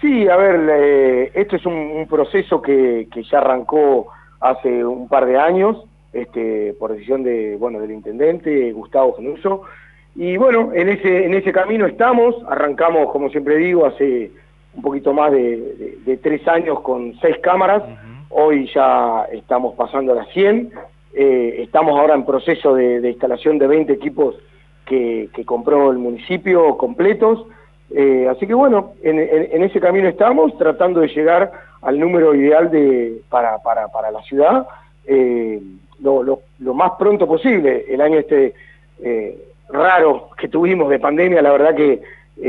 Sí, a ver, esto es un proceso que ya arrancó hace un par de años, por decisión del intendente Gustavo Genuso, y bueno, en ese camino estamos. Arrancamos, como siempre digo, hace un poquito más de 3 años con 6 cámaras. Hoy ya estamos pasando a las 100. Estamos ahora en proceso de instalación de 20 equipos que compró el municipio completos. Así que bueno, en ese camino estamos, tratando de llegar al número ideal para la ciudad lo más pronto posible. El año raro que tuvimos de pandemia, la verdad que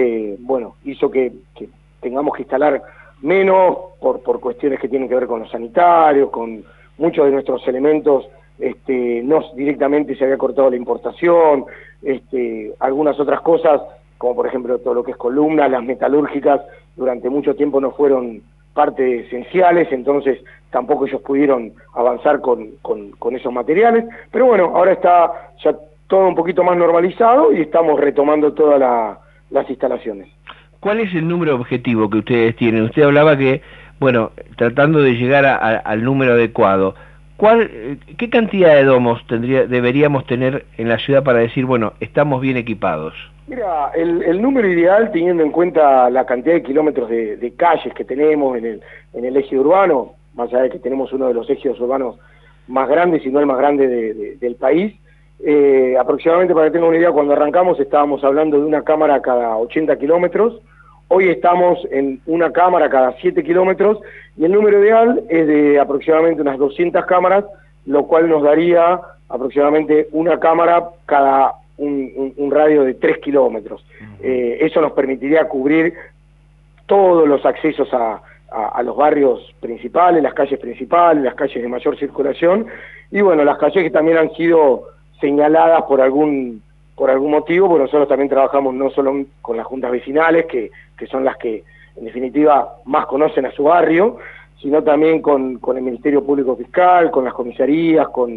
hizo que tengamos que instalar menos por cuestiones que tienen que ver con los sanitarios, con muchos de nuestros elementos. No directamente se había cortado la importación, algunas otras cosas, como por ejemplo todo lo que es columnas, las metalúrgicas, durante mucho tiempo no fueron parte esenciales, entonces tampoco ellos pudieron avanzar con esos materiales. Pero bueno, ahora está ya todo un poquito más normalizado y estamos retomando todas las instalaciones. ¿Cuál es el número objetivo que ustedes tienen? Usted hablaba que, bueno, tratando de llegar al número adecuado. ¿Qué cantidad de domos deberíamos tener en la ciudad para decir, bueno, estamos bien equipados? Mira, el número ideal, teniendo en cuenta la cantidad de kilómetros de calles que tenemos en el eje urbano, más allá de que tenemos uno de los ejes urbanos más grandes, si no el más grande del país, aproximadamente, para que tengan una idea, cuando arrancamos estábamos hablando de una cámara cada 80 kilómetros. Hoy estamos en una cámara cada 7 kilómetros y el número ideal es de aproximadamente unas 200 cámaras, lo cual nos daría aproximadamente una cámara cada un radio de 3 kilómetros. Eso nos permitiría cubrir todos los accesos a los barrios principales, las calles principales, las calles de mayor circulación, y bueno, las calles que también han sido señaladas por algún motivo, porque nosotros también trabajamos no solo con las juntas vecinales, que son las que en definitiva más conocen a su barrio, sino también con el Ministerio Público Fiscal, con las comisarías, con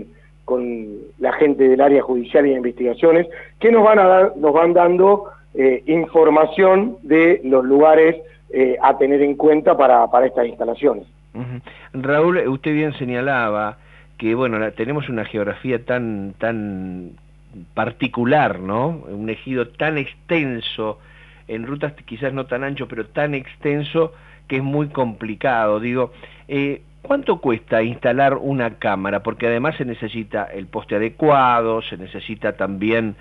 la gente del área judicial y de investigaciones, que nos van dando información de los lugares a tener en cuenta para estas instalaciones. Raúl, usted bien señalaba que bueno, tenemos una geografía tan particular, ¿no? Un ejido tan extenso, en rutas quizás no tan ancho, pero tan extenso que es muy complicado. Digo, ¿cuánto cuesta instalar una cámara? Porque además se necesita el poste adecuado, se necesita también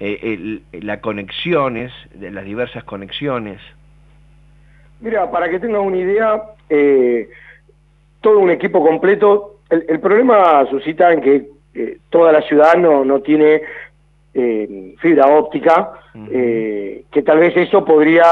las conexiones, las diversas conexiones. Mira, para que tengas una idea, todo un equipo completo, el problema suscita en que toda la ciudad no tiene fibra óptica, que tal vez eso podría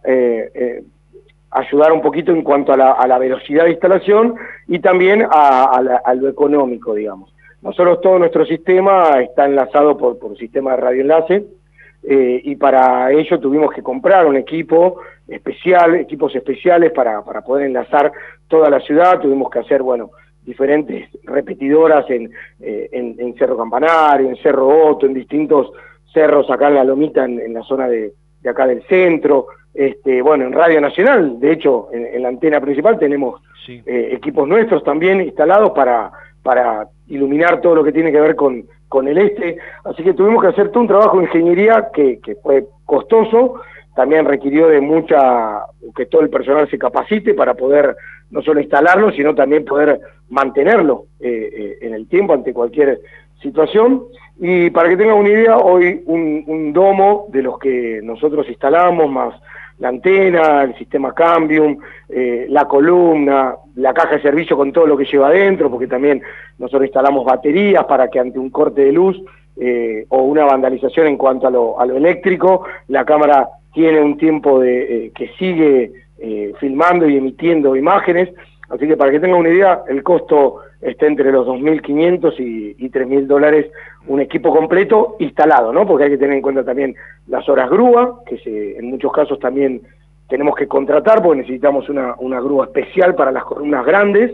ayudar un poquito en cuanto a la velocidad de instalación y también a lo económico, digamos. Nosotros, todo nuestro sistema está enlazado por un sistema de radioenlace, y para ello tuvimos que comprar un equipos especiales para poder enlazar toda la ciudad. Tuvimos que hacer, diferentes repetidoras en Cerro Campanario, en Cerro Otto, en distintos cerros acá en la Lomita, en la zona de acá del centro, en Radio Nacional. De hecho, en la antena principal tenemos equipos nuestros también instalados para iluminar todo lo que tiene que ver con el así que tuvimos que hacer todo un trabajo de ingeniería que fue costoso. También requirió de que todo el personal se capacite para poder no solo instalarlo, sino también poder mantenerlo en el tiempo ante cualquier situación. Y para que tengan una idea, hoy un domo de los que nosotros instalamos, más la antena, el sistema Cambium, la columna, la caja de servicio con todo lo que lleva adentro, porque también nosotros instalamos baterías para que ante un corte de luz o una vandalización en cuanto a lo eléctrico, la cámara tiene un tiempo que sigue filmando y emitiendo imágenes. Así que para que tengan una idea, el costo está entre los $2.500 y $3.000 un equipo completo instalado, ¿no? Porque hay que tener en cuenta también las horas grúa, que en muchos casos también tenemos que contratar, porque necesitamos una grúa especial para las columnas grandes.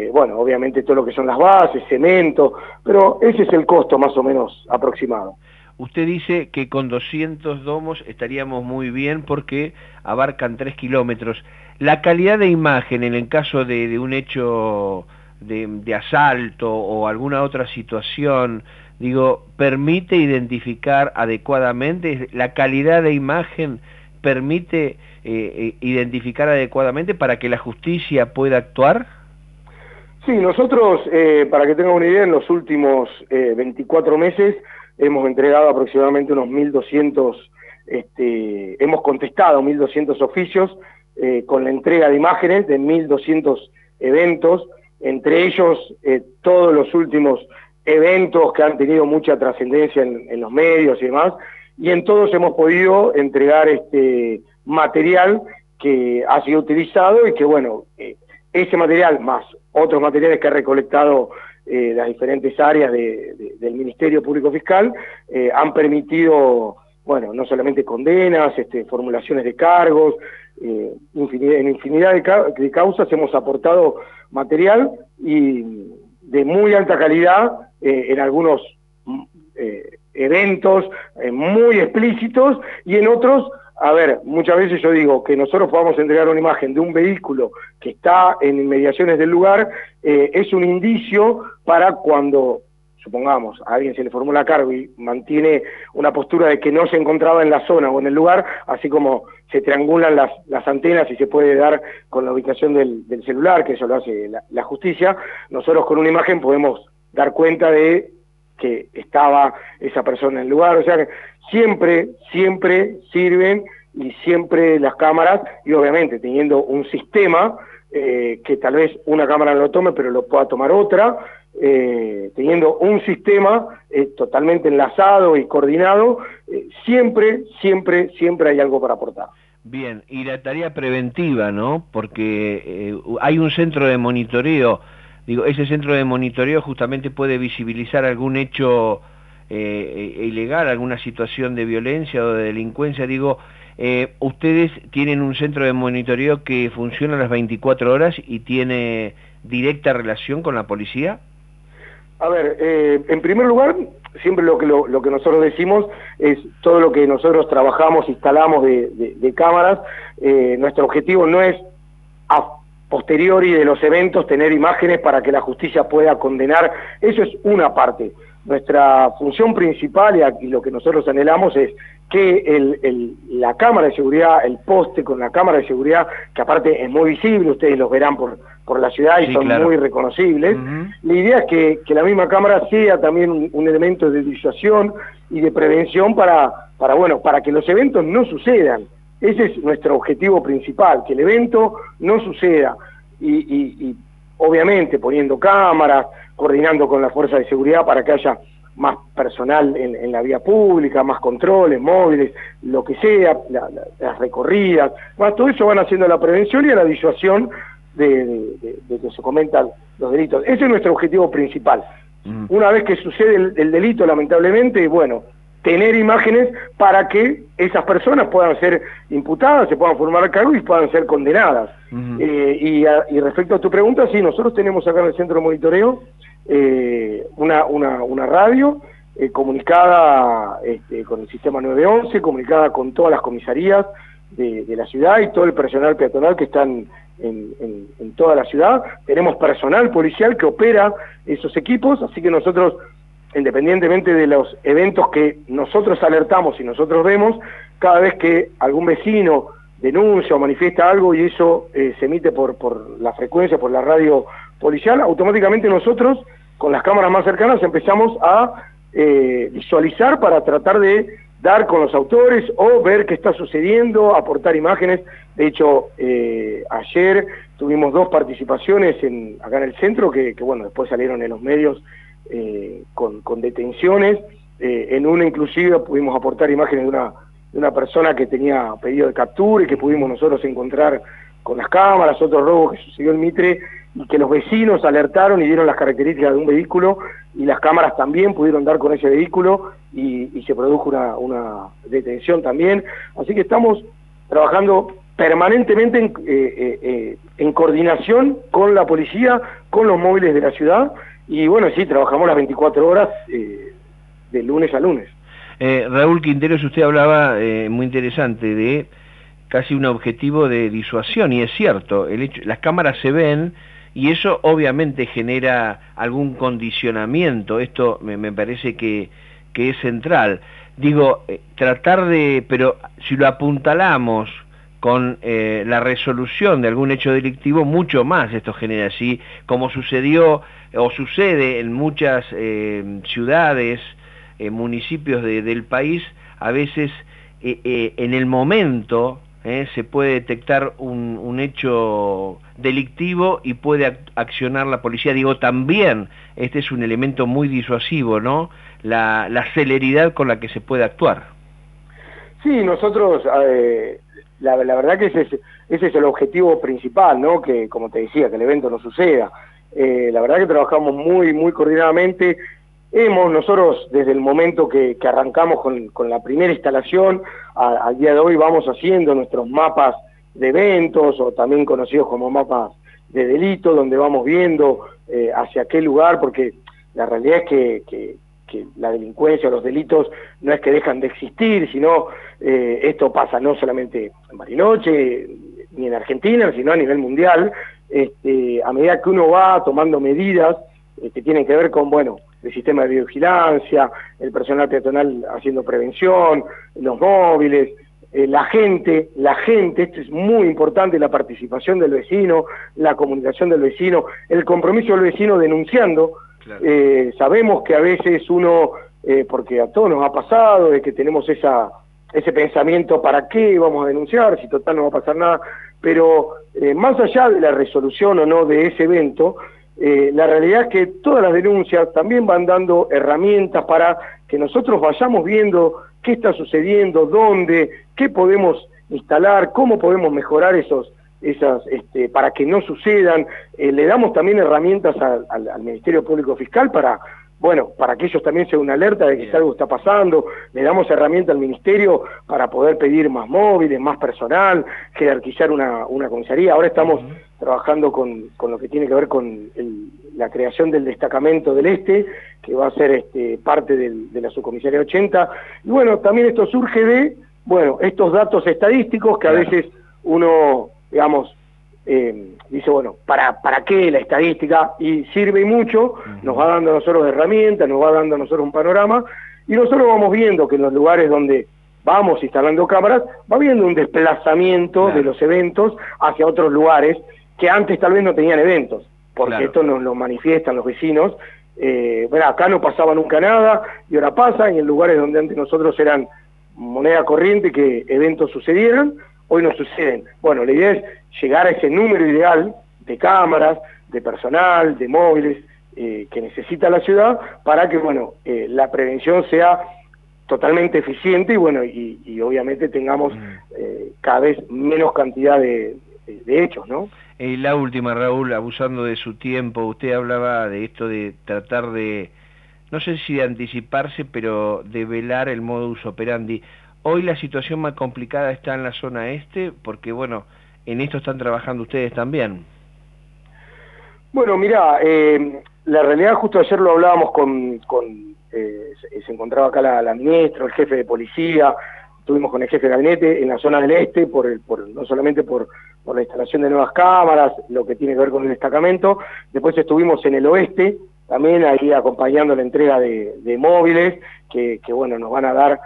Obviamente todo lo que son las bases, cemento, pero ese es el costo más o menos aproximado. usted dice que con 200 domos estaríamos muy bien porque abarcan 3 kilómetros. La calidad de imagen en el caso de un hecho de asalto o alguna otra situación, digo, ¿permite identificar adecuadamente? ¿La calidad de imagen permite identificar adecuadamente para que la justicia pueda actuar? Sí, nosotros, para que tengan una idea, en los últimos 24 meses hemos entregado aproximadamente unos 1.200, hemos contestado 1.200 oficios con la entrega de imágenes de 1.200 eventos, entre ellos todos los últimos eventos que han tenido mucha trascendencia en los medios y demás, y en todos hemos podido entregar material que ha sido utilizado y que, bueno, ese material más otros materiales que ha recolectado las diferentes áreas del Ministerio Público Fiscal han permitido, bueno, no solamente condenas, formulaciones de cargos, en infinidad de causas hemos aportado material y de muy alta calidad en algunos eventos muy explícitos y en otros. A ver, muchas veces yo digo que nosotros podamos entregar una imagen de un vehículo que está en inmediaciones del lugar, es un indicio para cuando, supongamos, a alguien se le formula cargo y mantiene una postura de que no se encontraba en la zona o en el lugar, así como se triangulan las antenas y se puede dar con la ubicación del celular, que eso lo hace la justicia, nosotros con una imagen podemos dar cuenta de que estaba esa persona en el lugar, o sea que siempre sirven y siempre las cámaras, y obviamente teniendo un sistema que tal vez una cámara no lo tome, pero lo pueda tomar otra, teniendo un sistema totalmente enlazado y coordinado, siempre hay algo para aportar. Bien, y la tarea preventiva, ¿no? Porque hay un centro de monitoreo. Digo, ese centro de monitoreo justamente puede visibilizar algún hecho ilegal, alguna situación de violencia o de delincuencia. Digo, ustedes tienen un centro de monitoreo que funciona a las 24 horas y tiene directa relación con la policía. A ver, en primer lugar, siempre lo que nosotros decimos es todo lo que nosotros trabajamos, instalamos de cámaras. Nuestro objetivo no es a posteriori de los eventos tener imágenes para que la justicia pueda condenar, eso es una parte. Nuestra función principal y lo que nosotros anhelamos es que la cámara de seguridad, el poste con la cámara de seguridad, que aparte es muy visible, ustedes los verán por la ciudad y sí, son claro, muy reconocibles, la idea es que la misma cámara sea también un elemento de disuasión y de prevención para que los eventos no sucedan. Ese es nuestro objetivo principal, que el evento no suceda y obviamente poniendo cámaras, coordinando con la fuerza de seguridad para que haya más personal en la vía pública, más controles, móviles, lo que sea, las recorridas, todo eso van haciendo a la prevención y a la disuasión de que se cometan los delitos. Ese es nuestro objetivo principal. Una vez que sucede el delito, lamentablemente, bueno, tener imágenes para que esas personas puedan ser imputadas, se puedan formar cargo y puedan ser condenadas. Y respecto a tu pregunta, sí, nosotros tenemos acá en el centro de monitoreo una radio comunicada con el sistema 911, comunicada con todas las comisarías de la ciudad y todo el personal peatonal que están en toda la ciudad. Tenemos personal policial que opera esos equipos, así que nosotros, independientemente de los eventos que nosotros alertamos y nosotros vemos, cada vez que algún vecino denuncia o manifiesta algo y eso se emite por la frecuencia, por la radio policial, automáticamente nosotros, con las cámaras más cercanas, empezamos a visualizar para tratar de dar con los autores o ver qué está sucediendo, aportar imágenes. De hecho, ayer tuvimos 2 participaciones acá en el centro que bueno, después salieron en los medios con detenciones. En una inclusive pudimos aportar imágenes de una persona que tenía pedido de captura y que pudimos nosotros encontrar con las cámaras, otro robo que sucedió en Mitre y que los vecinos alertaron y dieron las características de un vehículo y las cámaras también pudieron dar con ese vehículo y se produjo una detención también. Así que estamos trabajando permanentemente en coordinación con la policía, con los móviles de la ciudad y bueno, sí, trabajamos las 24 horas de lunes a lunes. Raúl Quinteros, usted hablaba, muy interesante, de casi un objetivo de disuasión, y es cierto, las cámaras se ven, y eso obviamente genera algún condicionamiento. Esto me parece que es central. Digo, pero si lo apuntalamos con la resolución de algún hecho delictivo, mucho más esto genera, así como sucedió o sucede en muchas ciudades, municipios del país. A veces en el momento se puede detectar un hecho delictivo y puede accionar la policía. Digo, también este es un elemento muy disuasivo, ¿no? La celeridad con la que se puede actuar. Sí, nosotros, la verdad que ese es el objetivo principal, ¿no? Que, como te decía, que el evento no suceda. La verdad que trabajamos muy coordinadamente. Nosotros, desde el momento que arrancamos con la primera instalación, al día de hoy vamos haciendo nuestros mapas de eventos, o también conocidos como mapas de delito, donde vamos viendo hacia qué lugar, porque la realidad es que la delincuencia o los delitos no es que dejan de existir, sino esto pasa no solamente en Bariloche, ni en Argentina, sino a nivel mundial. A medida que uno va tomando medidas que tienen que ver con, bueno, el sistema de videovigilancia, el personal peatonal haciendo prevención, los móviles, la gente, esto es muy importante, la participación del vecino, la comunicación del vecino, el compromiso del vecino denunciando. Claro. Sabemos que a veces uno, porque a todos nos ha pasado, de que tenemos ese pensamiento, ¿para qué vamos a denunciar? Si total no va a pasar nada, pero más allá de la resolución o no de ese evento, la realidad es que todas las denuncias también van dando herramientas para que nosotros vayamos viendo qué está sucediendo, dónde, qué podemos instalar, cómo podemos mejorar esas para que no sucedan. Le damos también herramientas al Ministerio Público Fiscal para que ellos también sean una alerta de que algo está pasando. Le damos herramientas al Ministerio para poder pedir más móviles, más personal, jerarquizar una comisaría. Ahora estamos trabajando con lo que tiene que ver con la creación del destacamento del Este, que va a ser parte de la subcomisaría 80. Y bueno, también esto surge de, estos datos estadísticos que a veces uno, digamos, dice, ¿para qué la estadística? Y sirve mucho, nos va dando a nosotros herramientas, nos va dando a nosotros un panorama, y nosotros vamos viendo que en los lugares donde vamos instalando cámaras, va viendo un desplazamiento de los eventos hacia otros lugares que antes tal vez no tenían eventos, porque esto nos lo manifiestan los vecinos. Acá no pasaba nunca nada, y ahora pasa, y en lugares donde antes nosotros eran moneda corriente que eventos sucedieran, hoy no suceden. Bueno, la idea es llegar a ese número ideal de cámaras, de personal, de móviles que necesita la ciudad para que, la prevención sea totalmente eficiente y obviamente tengamos cada vez menos cantidad de hechos, ¿no? La última, Raúl, abusando de su tiempo, usted hablaba de esto de tratar de, no sé si de anticiparse, pero de velar el modus operandi. Hoy la situación más complicada está en la zona este, porque en esto están trabajando ustedes también. Bueno, mirá, la realidad, justo ayer lo hablábamos se encontraba acá la ministra, el jefe de policía, estuvimos con el jefe de gabinete en la zona del este, no solamente por la instalación de nuevas cámaras, lo que tiene que ver con el destacamento. Después estuvimos en el oeste, también ahí acompañando la entrega de móviles, que nos van a dar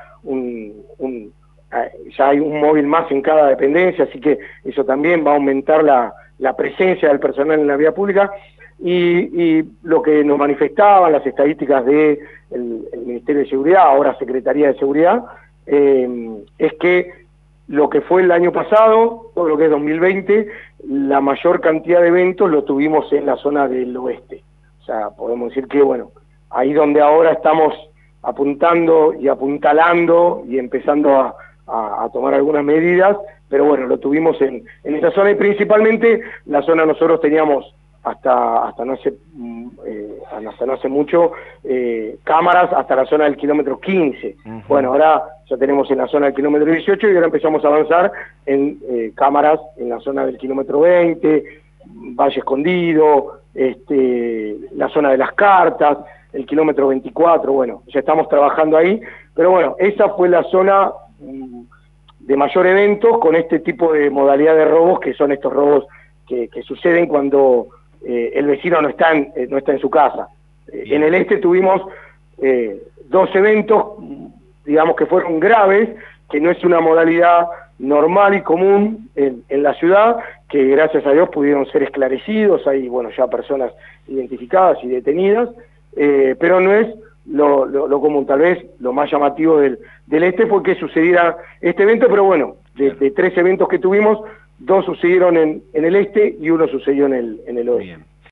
ya hay un móvil más en cada dependencia, así que eso también va a aumentar la presencia del personal en la vía pública. Y lo que nos manifestaban las estadísticas del Ministerio de Seguridad, ahora Secretaría de Seguridad, es que lo que fue el año pasado, todo lo que es 2020, la mayor cantidad de eventos lo tuvimos en la zona del oeste. O sea, podemos decir que, ahí donde ahora estamos apuntando y apuntalando y empezando a tomar algunas medidas, pero lo tuvimos en esa zona, y principalmente la zona nosotros teníamos hasta no hace mucho cámaras hasta la zona del kilómetro 15. Ahora ya tenemos en la zona del kilómetro 18 y ahora empezamos a avanzar en cámaras en la zona del kilómetro 20, Valle Escondido, la zona de las cartas. el kilómetro 24, bueno, ya estamos trabajando ahí, pero bueno, esa fue la zona de mayor eventos con este tipo de modalidad de robos, que son estos robos que suceden cuando el vecino no está en su casa. En el este tuvimos 2 eventos, digamos que fueron graves, que no es una modalidad normal y común en la ciudad, que gracias a Dios pudieron ser esclarecidos, hay bueno ya personas identificadas y detenidas, pero no es lo común. Tal vez lo más llamativo del este fue que sucediera este evento, pero bueno, de 3 eventos que tuvimos, 2 sucedieron en el este y 1 sucedió en el oeste. Bien.